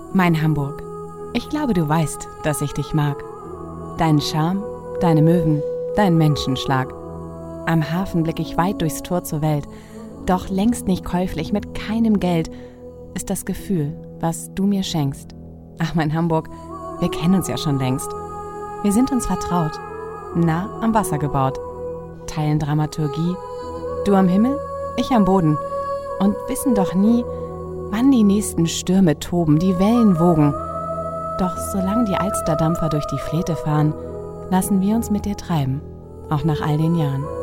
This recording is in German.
Mein Hamburg, ich glaube, du weißt, dass ich dich mag. Deinen Charme, deine Möwen, deinen Menschenschlag. Am Hafen blick ich weit durchs Tor zur Welt, doch längst nicht käuflich, mit keinem Geld, ist das Gefühl, was du mir schenkst. Ach, mein Hamburg, wir kennen uns ja schon längst. Wir sind uns vertraut, nah am Wasser gebaut, teilen Dramaturgie, du am Himmel, ich am Boden, und wissen doch nie, wann die nächsten Stürme toben, die Wellen wogen. Doch solange die Alsterdampfer durch die Fläte fahren, lassen wir uns mit dir treiben, auch nach all den Jahren.